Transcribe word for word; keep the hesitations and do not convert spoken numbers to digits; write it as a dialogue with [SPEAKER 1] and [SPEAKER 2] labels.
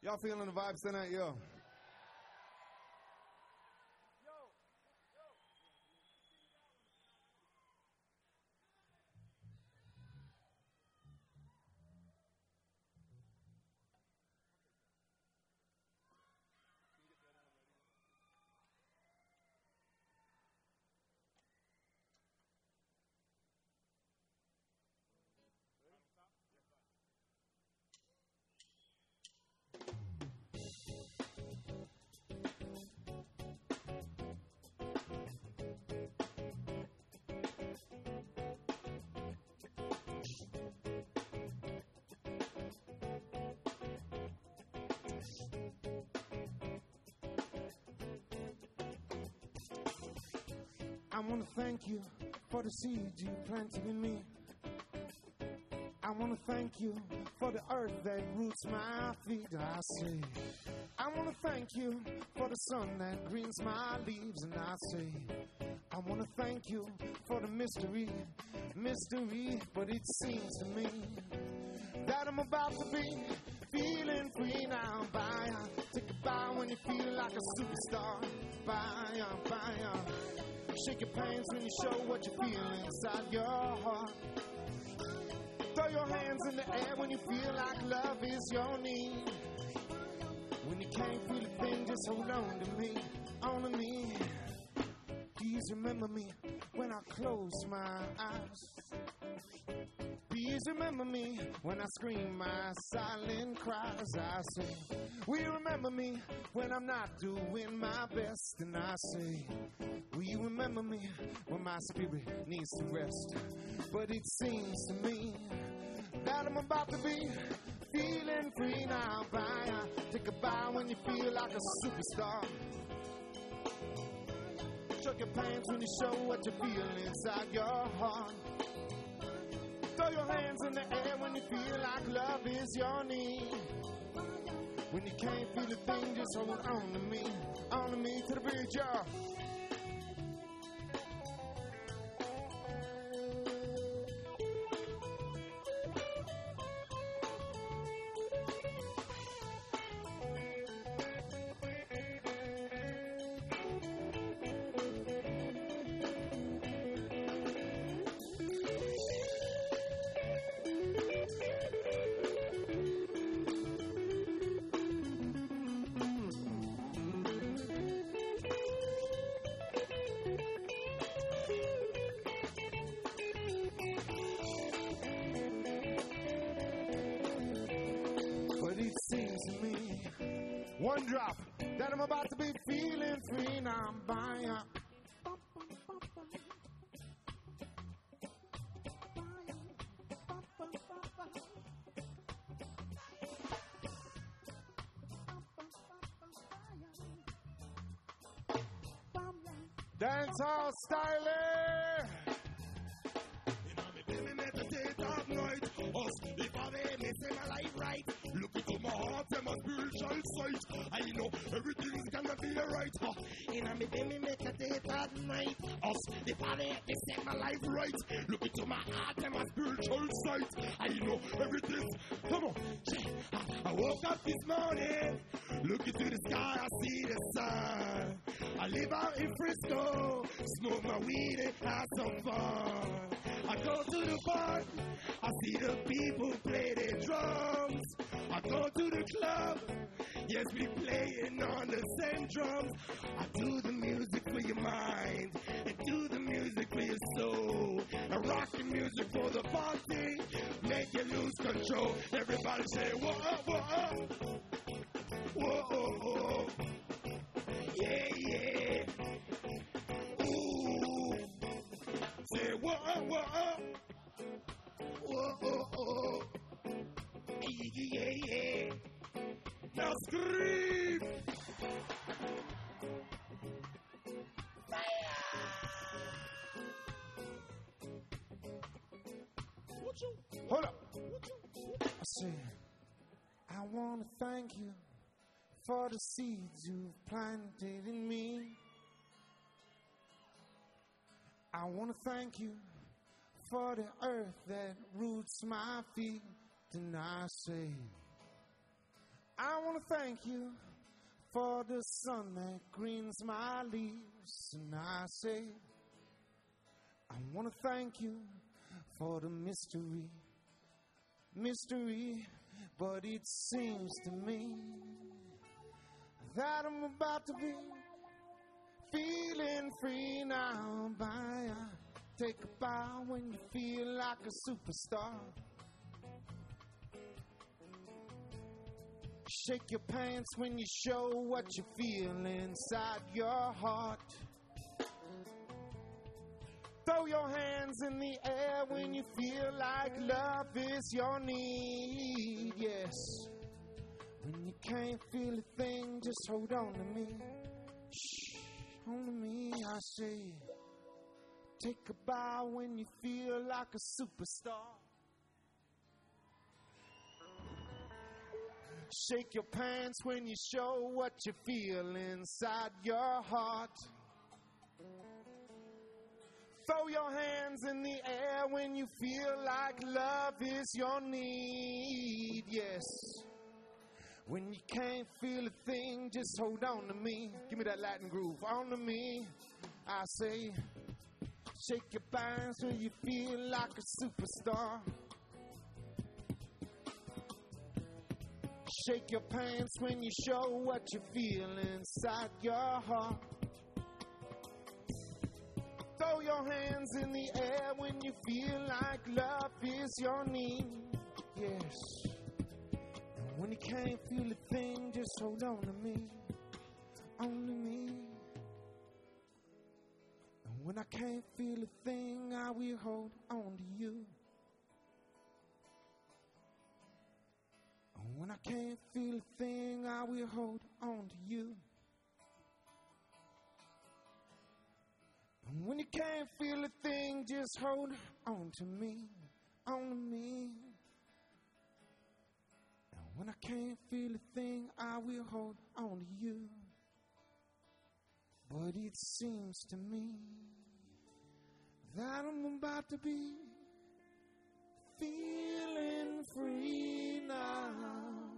[SPEAKER 1] Y'all feeling the vibes tonight, yo? I want to thank you for the seeds you planted in me. I want to thank you for the earth that roots my feet. I say, I want to thank you for the sun that greens my leaves. And I say, I want to thank you for the mystery, mystery. But it seems to me that I'm about to be feeling free now. Bye, take a bow when you feel like a superstar. Bye, bye. Shake your pants when you show what you feel inside your heart. Throw your hands in the air when you feel like love is your need. When you can't feel a thing, just hold on to me, on to me. Please remember me when I close my eyes. Please remember me when I scream my silent cries. I say, will you remember me when I'm not doing my best? And I say, will you remember me when my spirit needs to rest? But it seems to me that I'm about to be feeling free now. Bye, take a bow when you feel like a superstar. Chuck your pants when you show what you feel inside your heart. Throw your hands in the air when you feel like love is your need. When you can't feel a thing, just hold on to me, on to me to the bridge, y'all. One drop, that I'm about to be feeling free now. Bye. Dancehall styling.
[SPEAKER 2] Look into my heart and my spiritual sight. I know everything's gonna be alright. Huh? In a me baby make a date at night. Us, the father, they set my life right. Look into my heart and my spiritual sight. I know everything's. Come on, I, I woke up this morning, look into the sky, I see the sun. I live out in Frisco, smoke my weed and have some fun. I go to the park, I see the people play their drums. I go to the club, yes, we playing on the same drums. I do the music for your mind, and do the music for your soul. I rock the music for the party, make you lose control. Everybody say, whoa, whoa, whoa, whoa, whoa. Yeah, yeah. Ooh. Say, whoa, whoa, whoa, whoa, whoa. Yeah, yeah. Now scream. Fire.
[SPEAKER 1] Hold up. I say, I want to thank you for the seeds you've planted in me. I want to thank you for the earth that roots my feet. And I say, I want to thank you for the sun that greens my leaves. And I say, I want to thank you for the mystery, mystery. But it seems to me that I'm about to be feeling free now. By take a bow when you feel like a superstar. Shake your pants when you show what you feel inside your heart. Throw your hands in the air when you feel like love is your need. Yes. When you can't feel a thing, just hold on to me. Shh, hold to me, I say. Take a bow when you feel like a superstar. Shake your pants when you show what you feel inside your heart. Throw your hands in the air when you feel like love is your need. Yes. When you can't feel a thing, just hold on to me. Give me that Latin groove. On to me, I say. Shake your pants when you feel like a superstar. Shake your pants when you show what you feel inside your heart. Throw your hands in the air when you feel like love is your need. Yes. And when you can't feel a thing, just hold on to me. On to me. And when I can't feel a thing, I will hold on to you. And when I can't feel a thing, I will hold on to you. And when you can't feel a thing, just hold on to me, on to me. And when I can't feel a thing, I will hold on to you. But it seems to me that I'm about to be feeling free now.